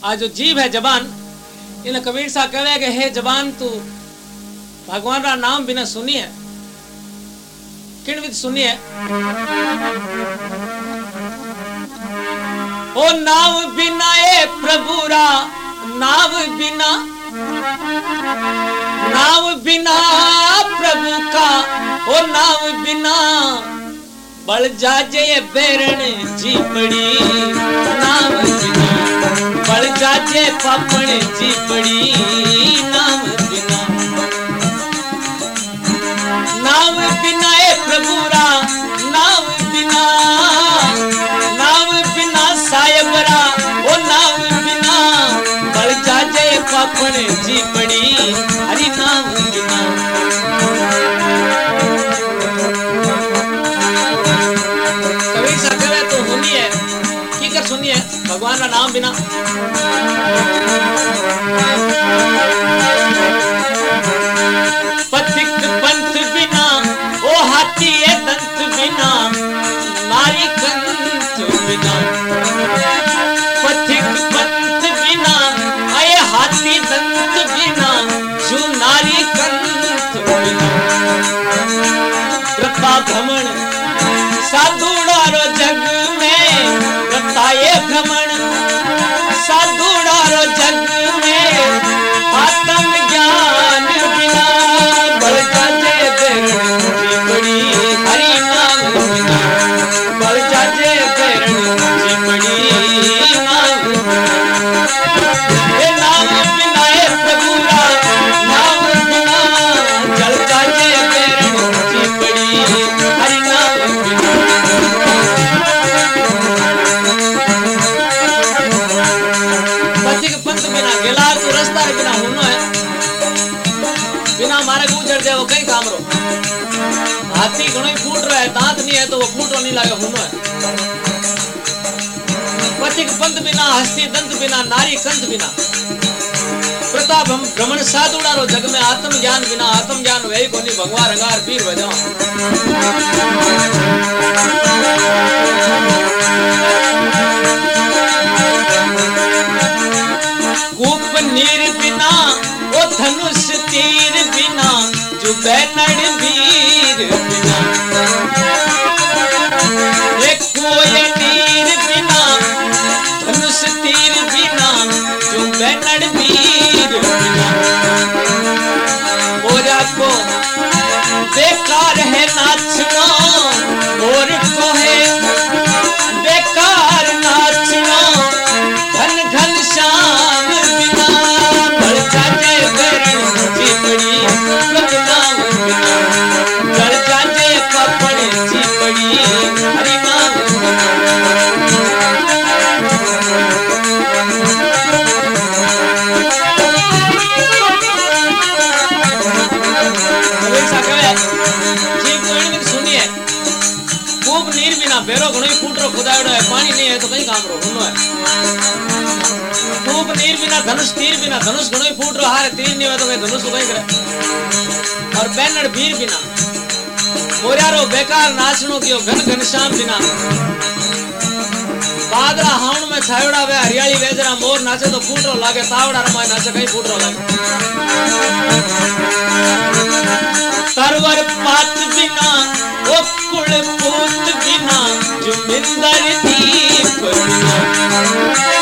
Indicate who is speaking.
Speaker 1: आज जो जीव है जबान, इन कबीर साहब कहे कि हे जबान तू भगवान का नाम बिना सुनी है, किन विच सुनी है? ओ नाम बिना ए प्रभु रा, नाम बिना, नाम बिना प्रभु का, ओ नाम बिना बल जाजे बैरण जी पड़ी, नाम बिना बल जाजे पापण जी पड़ी, नाम बिना, नाम बिना ए प्रभु रा, नाम बिना, नाम बिना साहेब रा, ओ नाम बिना बल जाजे पापण जी पड़ी, हरि नाम बिना। कबीर साहब कहे तो होनी है, की कर सुनी है भगवान का नाम बिना। पथिक पंथ बिना, ओ हाथी ए दंत बिना, नारी कंठ बिना, पथिक पंथ बिना, आए हाथी दंत बिना, जो नारी कंठ बिना, कृपा भ्रमण साधुड़ारो जग में, रताए भ्रमण साधुड़ारो जग में, आत्म ज्ञान बिना बल जाजे बैरण जी पड़ी, हरि नाम बिना बल जाजे बैरण जी पड़ी, नाम बिना ए प्रभु रा, नाम बिना जल जाजे बैरण जी पड़ी, हरि नाम बिना। पथिक पंथ बिना गिलास तो रास्ता बिना होनो है, बिना मारे गुजर जाए वो कहीं काम रो। हाथी घणो ही फूट रहा है, दांत नहीं है तो वो फूटो नहीं लागे होनो है। पथिक पंथ बिना, हस्ती दंत बिना, नारी कंठ बिना, प्रताप हम भ्रमण साधुड़ारो जग में, आत्म ज्ञान बिना, आत्म ज्ञान वही कोनी भगवान रंगार पीर बजाओ। कूप नीर बिना, ओ धनुष तीर बिना, जो बैनड़ वीर बिना, एक कोय नीर बिना, धनुष तीर बिना, जो बैनड़ वीर बिना, और आपको बेकार है नाचना, और को है बेकार नाचना, घन घन श्याम बिना बल जाजे बैरण जी पड़ी, प्रभु नाम बिना बल जाजे पापण जी पड़ी, हरि नाम नीर बिना बेरो घणो ही फूट रो खुदाड़ो है, पानी नहीं है तो कहीं काम रो होनो है। कूप नीर बिना, धनुष तीर बिना, धनुष घणो ही फूट रो, हारे तीर नहीं है तो कहीं धनुष कहीं करे। और बैनड़ वीर बिना, मोरियारो बेकार नाचनो कियो, घन घन श्याम बिना, बादरा हाउन में छायोड़ा वे हरियाली वेजरा, मोर नाचे तो फूट रो लागे, तावड़ा रमाए नाचे कहीं फूट रो लागे। तरवर पात बिना, ओ कुल पूत बिना, जो मिंदर दीप बिना,